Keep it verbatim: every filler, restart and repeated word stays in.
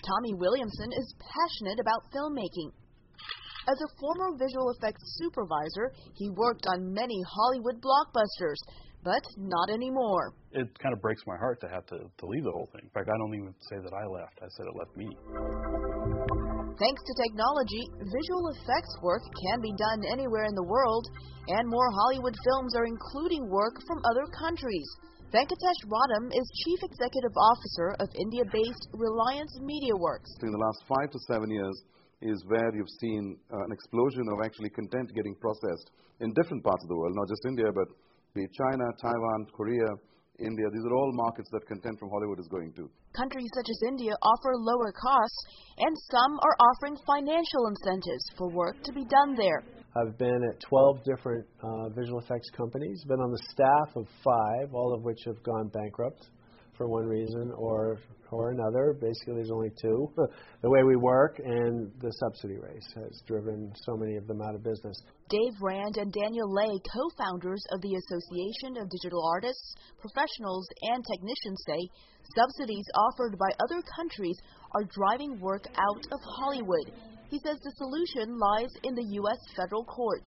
Tommy Williamson is passionate about filmmaking. As a former visual effects supervisor, he worked on many Hollywood blockbusters, but not anymore. It kind of breaks my heart to have to, to leave the whole thing. In fact, I don't even say that I left. I said it left me. Thanks to technology, visual effects work can be done anywhere in the world, and more Hollywood films are including work from other countries. Venkatesh Radham is Chief Executive Officer of India-based Reliance MediaWorks. In the last five to seven years is where you've seen uh, an explosion of actually content getting processed in different parts of the world, not just India, but be it China, Taiwan, Korea, India. These are all markets that content from Hollywood is going to. Countries such as India offer lower costs, and some are offering financial incentives for work to be done there. I've been at twelve different uh, visual effects companies, been on the staff of five, all of which have gone bankrupt for one reason or or another. Basically, there's only two. The way we work and the subsidy race has driven so many of them out of business. Dave Rand and Daniel Lay, co-founders of the Association of Digital Artists, Professionals, and Technicians, say subsidies offered by other countries are driving work out of Hollywood. He says the solution lies in the U S federal courts.